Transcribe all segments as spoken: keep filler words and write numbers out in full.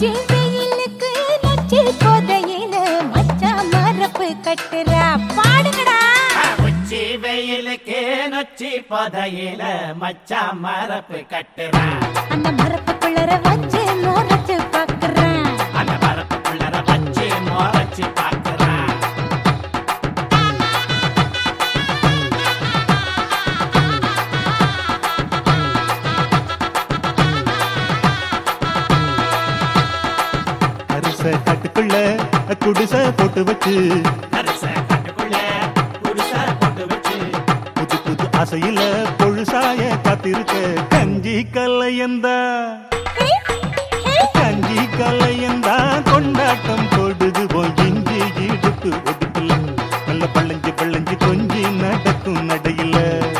உச்சி வெயிலுக்கு நொச்சி போதையில மச்சான் மரப்பு கட்டுறா பாடுங்கடா. உச்சி வெயிலுக்கு நொச்சி போதையில மச்சான் மரப்பு கட்டுறா. அந்த மரப்புக்குள்ளர வச்சு மோரச்சு பாக்குறேன். அந்த மரப்புக்குள்ளர வச்சு மோரச்சு பாக்குறேன். காட்டுக்குள்ள குடிசை போட்டு வச்சு காட்டுக்குள்ள குடிசை போட்டு வச்சு புது புது ஆசையில பொழுசாய காத்திருக்க கஞ்சி கல்லையந்தா கஞ்சி கல்லையந்தா கொண்டாட்டம் போடுது போய் இஞ்சி இடுப்பு ஒடுக்கல நல்ல பள்ளஞ்சி பள்ளஞ்சி கொஞ்சி நடக்கும் நடையில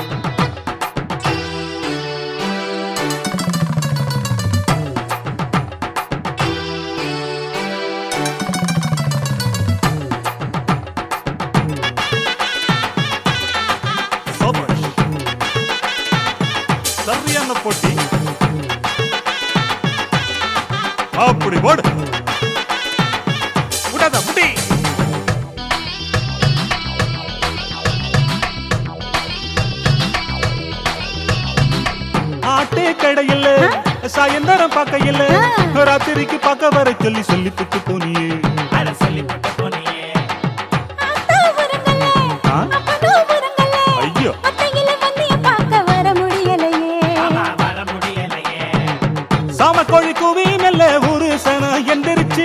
சரியான போட்டி அப்படி போடு விடாத முடி ஆட்டே கடையில் சாயந்தரம் பார்க்கையில் ராத்திரிக்கு பார்க்க வர சொல்லி சொல்லி புட்டு போனியே சொல்லி புட்டு போனியே ஐயோ சாம கோழி கூவி மெல்ல ஒரு சன எந்திரிச்சு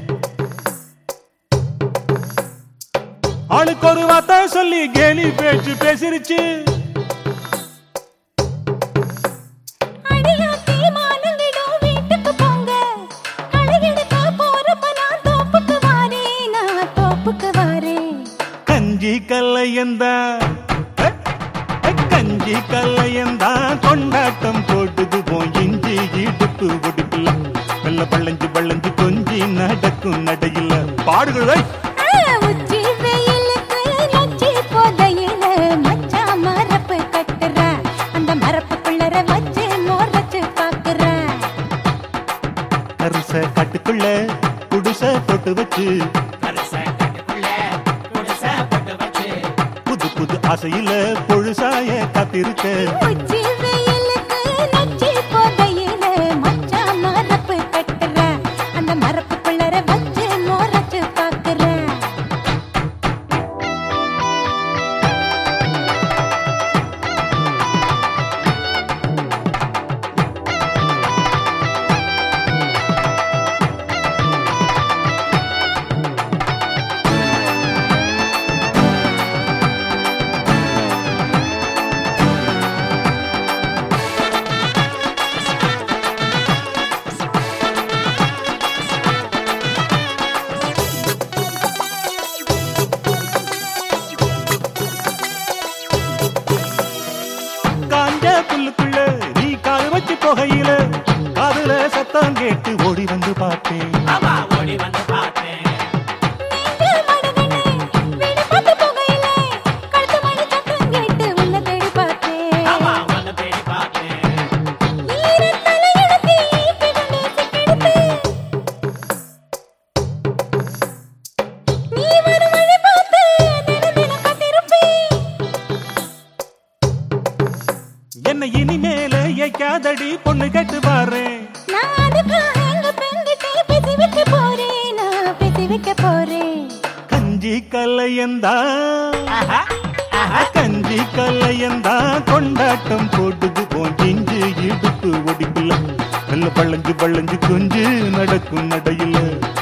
ஆளுக்கு ஒரு வார்த்தை சொல்லி கேலி பேச்சு பேசிருச்சு. கஞ்சி கல்லையந்தா கஞ்சி கல்லையந்தா கொண்டாட்டம் போட்டுது போய் இஞ்சி இடுப்பு ஒடுக்கல நல்ல பள்ளஞ்சு பள்ளஞ்சு கொஞ்சி நடக்கும் நடையில பாடுகளை உச்சி வெயிலுக்கு நொச்சி போதையில மச்சான் மரப்பு கட்டுறா. அந்த மரப்புக்குள்ளர வச்சு மோரச்சு பாக்குறா. அரிச காட்டுக்குள்ள குடிசை போட்டு வச்சு புது புது ஆசையில பொழுசாய காத்திருக்க உச்சி வெயிலுக்கு நொச்சி போதையில மச்சான் மரப்பு கட்டுறா. அந்த மரப்புக்குள்ளர வச்சு மோரச்சு பாக்குறா. புல்லுக்குள்ள நீ கால் வச்சு போகையில அதுல சத்தம் கேட்டு ஓடி வந்து பார்த்தேன். ஓடி வந்து பார்த்தேன். என்ன இனிமேல ஏக்காதடி பொண்ணு கேட்டு பாரு. கஞ்சி கல்லையந்தா கஞ்சி கல்லையந்தா கொண்டாட்டம் போட்டுது போஞ்சிஞ்சு இடுப்பு ஒடிக்கல நல்ல பள்ளஞ்சு பள்ளஞ்சு கொஞ்சு நடக்கும் நடையில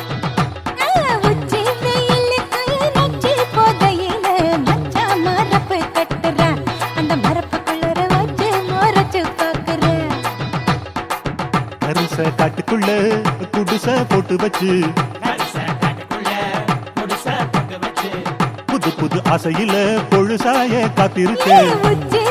காட்டுக்குள்ள குடிசை போட்டு வச்சு புது புது ஆசையில பொழுசாய காத்திருக்க